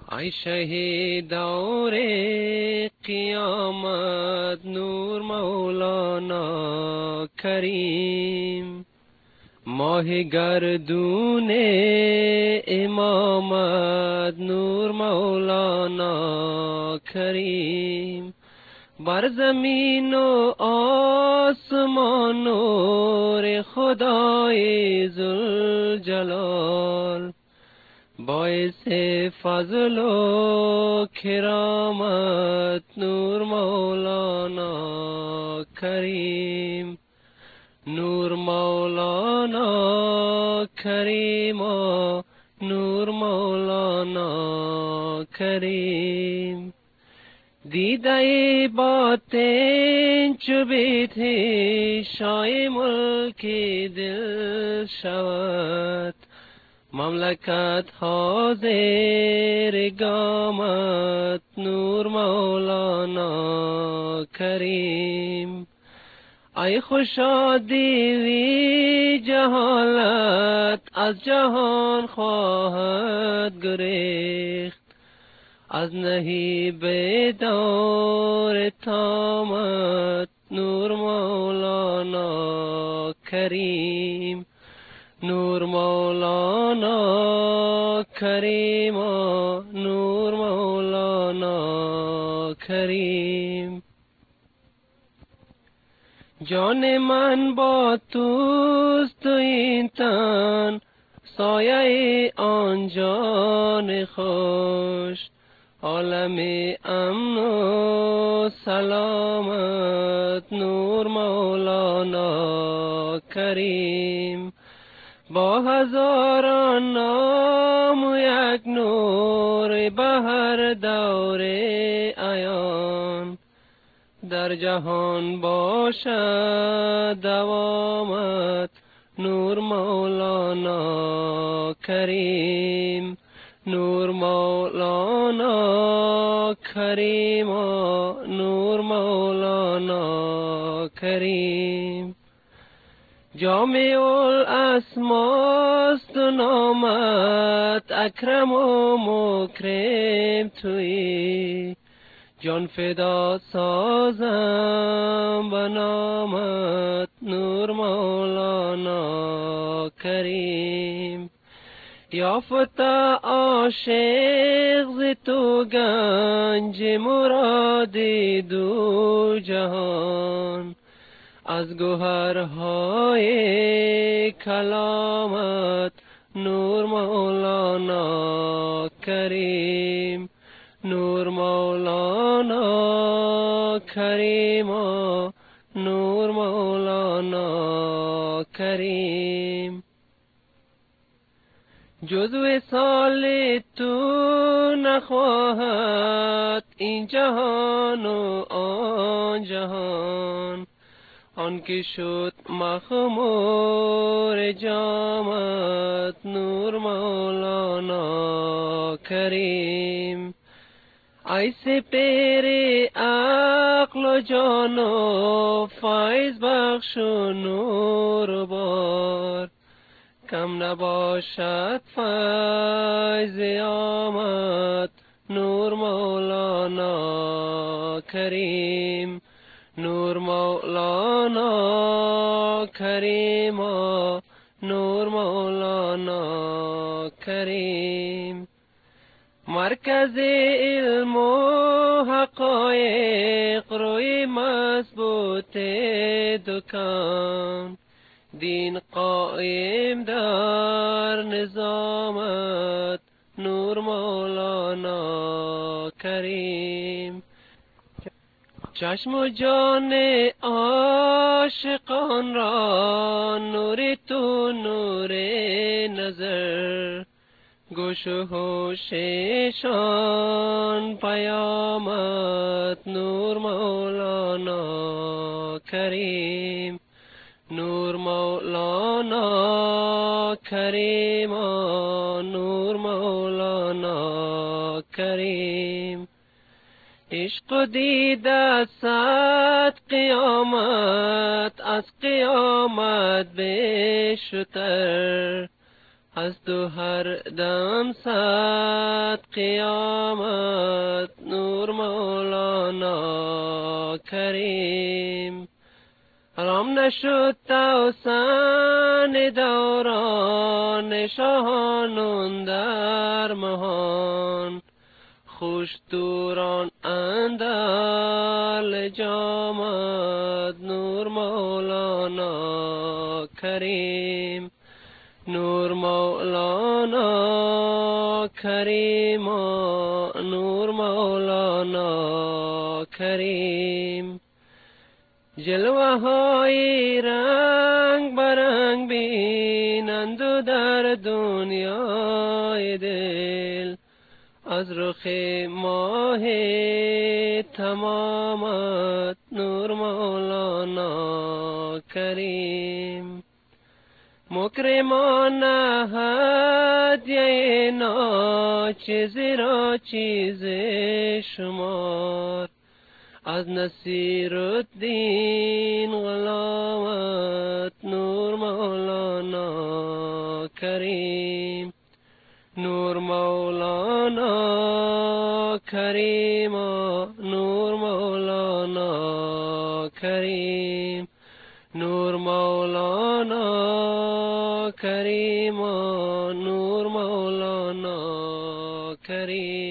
ای شهید دور قیامت نور مولانا کریم، ماه گردون امامت نور مولانا کریم، بر زمین و آسمان نور خدای ذوالجلال، باعث فضل و کرامت نور مولانا کریم، نور مولانا کریم و نور مولانا کریم. دیده باطن چو بیت شاه ملک دل شود، مملکت ها زیر گامت نور مولانا کریم. ای خوشا دیوی جهالت از جهان خواهد گریخت، از نهیب دور تامت نور مولانا کریم، نور مولانا کریم و نور مولانا کریم. جان من با توست و این تن سایه آن جان خوش، عالم امن و سلامت نور مولانا کریم. با هزاران نام و یک نور به هر دور عیان، در جهان باشد دوامت نور مولانا کریم، نور مولانا کریم و نور مولانا کریم. جامع الاسماست و نامت اکرم و مکرم تویی، جان فدا سازم به نامت نور مولانا کریم. یافته عاشق ز تو گنج مراد دو جهان، از گوهرهای کلامت نور مولانا کریم، نور مولانا کریم و نور مولانا کریم. جز وصال تو نخواهد این جهان و آن جهان، آن که شد مخمور جامت نور مولانا کریم. ای سپر عقل و جان و فیض بخش و نور و بار، کم نباشد فیض آمد نور مولانا کریم، نور مولانا کریم و نور مولانا کریم. مرکز علم و حقایق روی مضبوط دکان، دین قائم در نظامت نور مولانا کریم. چشم و جان عاشقان را نور تو نور نظر، گوش و هوششان پیامت نور مولانا کریم، نور مولانا کریم و نور مولانا کریم. عشق دیده صد قیامت از قیامت بشتر، از تو هر دم صد قیامت نور مولانا کریم. رام نشد توسن دوران شاهان در مهان، خوش دوران اندال جامد نور مولانا کریم. نور مولانا کریم، نور مولانا کریم. جلوه های رنگ برنگ بینند و در دنیای دل، از رخ ماه تمامت نور مولانا کریم. مکرمان هدیه ناچیز را چیز شمار، از نصیر الدین غلامت نور مولانا کریم. نور مولانا کریم، نور مولانا کریم. نور مولانا کریم، نور مولانا کریم.